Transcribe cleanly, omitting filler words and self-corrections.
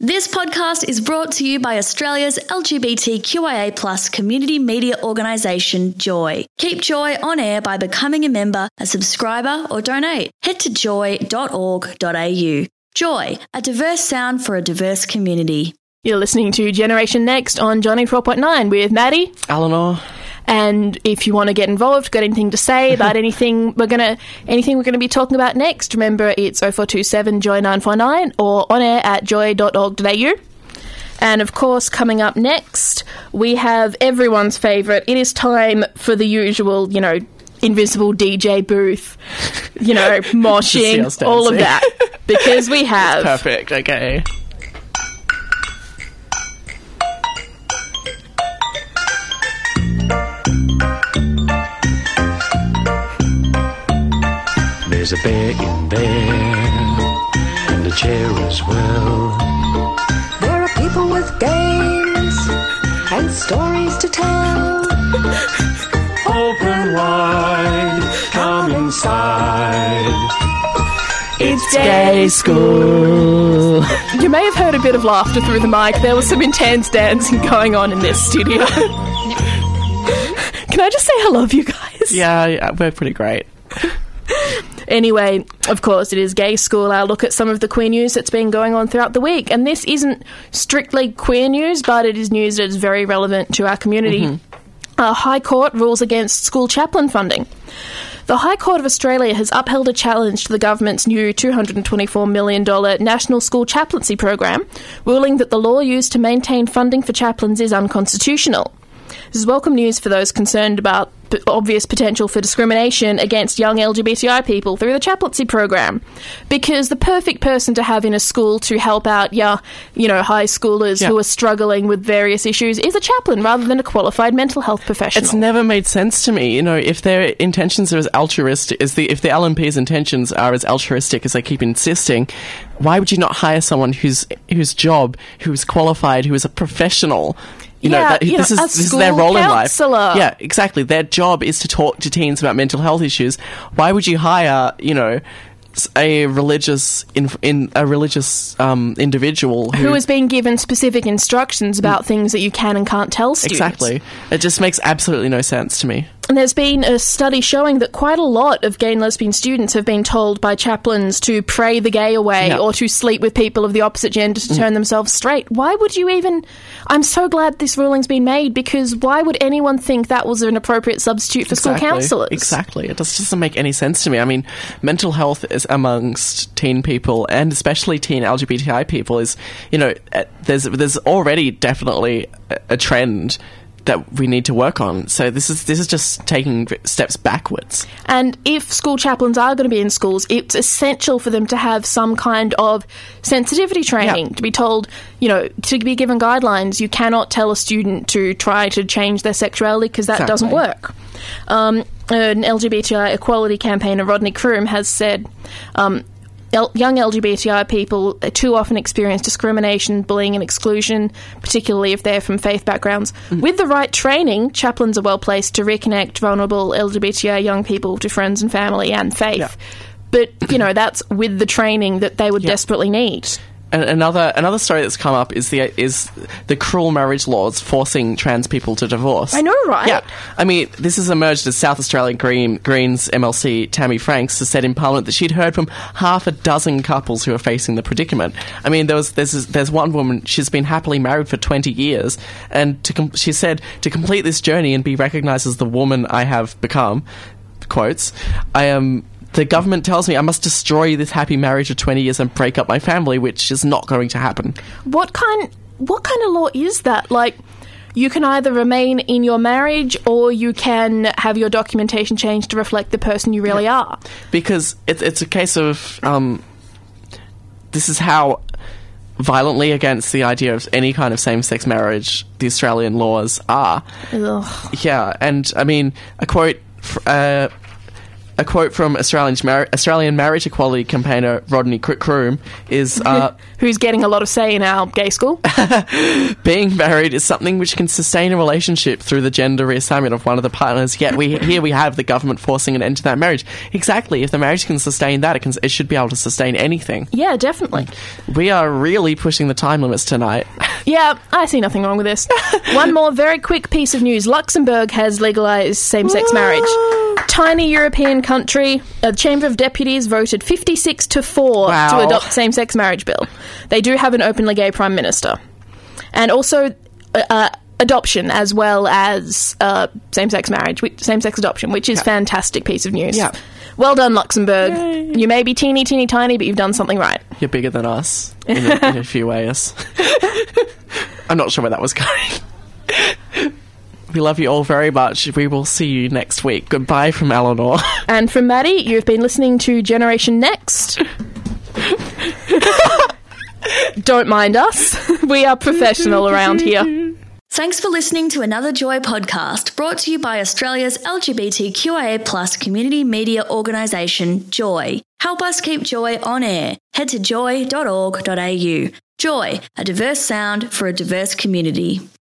This podcast is brought to you by Australia's LGBTQIA+ community media organisation, Joy. Keep Joy on air by becoming a member, a subscriber or donate. Head to joy.org.au. Joy, a diverse sound for a diverse community. You're listening to Generation Next on Johnny 12.9 with Maddie. Eleanor. And if you want to get involved, got anything to say about anything we're gonna be talking about next, remember it's 0427 Joy 949 or on air at joy.org.au. And of course, coming up next, we have everyone's favourite. It is time for the usual, invisible DJ booth, moshing, all of that, because we have perfect. Okay. There's a bear in there, and a chair as well. There are people with games and stories to tell. Open wide, come inside. It's Gay School. You may have heard a bit of laughter through the mic. There was some intense dancing going on in this studio. Can I just say I love you guys? Yeah, we're pretty great. Anyway, of course, it is Gay School. I'll look at some of the queer news that's been going on throughout the week. And this isn't strictly queer news, but it is news that is very relevant to our community. Mm-hmm. High Court rules against school chaplain funding. The High Court of Australia has upheld a challenge to the government's new $224 million National School Chaplaincy Program, ruling that the law used to maintain funding for chaplains is unconstitutional. This is welcome news for those concerned about obvious potential for discrimination against young LGBTI people through the chaplaincy program, because the perfect person to have in a school to help out high schoolers who are struggling with various issues is a chaplain rather than a qualified mental health professional. It's never made sense to me, if their intentions are as altruistic if the LNP's intentions are as altruistic as they keep insisting, why would you not hire someone whose qualified, who is a professional? This is their role counselor. In life. Yeah, exactly. Their job is to talk to teens about mental health issues. Why would you hire, a religious individual who has been given specific instructions about things that you can and can't tell students? Exactly. It just makes absolutely no sense to me. And there's been a study showing that quite a lot of gay and lesbian students have been told by chaplains to pray the gay away or to sleep with people of the opposite gender to turn themselves straight. Why would you even... I'm so glad this ruling's been made, because why would anyone think that was an appropriate substitute for school counsellors? Exactly. It just doesn't make any sense to me. I mean, mental health is amongst teen people, and especially teen LGBTI people, is, there's already definitely a trend that we need to work on. So this is just taking steps backwards. And if school chaplains are going to be in schools, it's essential for them to have some kind of sensitivity training, to be told, to be given guidelines. You cannot tell a student to try to change their sexuality, because that doesn't work. An LGBTI equality campaigner, Rodney Croom, has said... young LGBTI people too often experience discrimination, bullying and exclusion, particularly if they're from faith backgrounds. With the right training, chaplains are well placed to reconnect vulnerable LGBTI young people to friends and family and faith. Yeah. But, that's with the training that they would desperately need. And another story that's come up is the cruel marriage laws forcing trans people to divorce. I know, right? Yeah. I mean, this has emerged as South Australian Greens MLC Tammy Franks has said in Parliament that she'd heard from half a dozen couples who are facing the predicament. I mean, there's one woman, she's been happily married for 20 years, and she said, to complete this journey and be recognised as the woman I have become, quotes, the government tells me I must destroy this happy marriage of 20 years and break up my family, which is not going to happen. What kind of law is that? Like, you can either remain in your marriage or you can have your documentation changed to reflect the person you really are. Because it's a case of this is how violently against the idea of any kind of same-sex marriage the Australian laws are. Ugh. Yeah, and I mean, a quote... a quote from Australian marriage equality campaigner Rodney Croom is... who's getting a lot of say in our gay school. Being married is something which can sustain a relationship through the gender reassignment of one of the partners, yet here we have the government forcing an end to that marriage. Exactly. If the marriage can sustain that, it should be able to sustain anything. Yeah, definitely. We are really pushing the time limits tonight. Yeah, I see nothing wrong with this. One more very quick piece of news. Luxembourg has legalised same-sex marriage. Tiny European country. The Chamber of Deputies voted 56-4 to adopt same-sex marriage bill. They do have an openly gay Prime Minister. And also adoption as well as same-sex marriage, same-sex adoption, which is fantastic piece of news. Yeah. Well done, Luxembourg. Yay. You may be teeny, teeny, tiny, but you've done something right. You're bigger than us in a few ways. I'm not sure where that was going. We love you all very much. We will see you next week. Goodbye from Eleanor. And from Maddie, you've been listening to Generation Next. Don't mind us. We are professional around here. Thanks for listening to another Joy podcast brought to you by Australia's LGBTQIA+ community media organisation, Joy. Help us keep Joy on air. Head to joy.org.au. Joy, a diverse sound for a diverse community.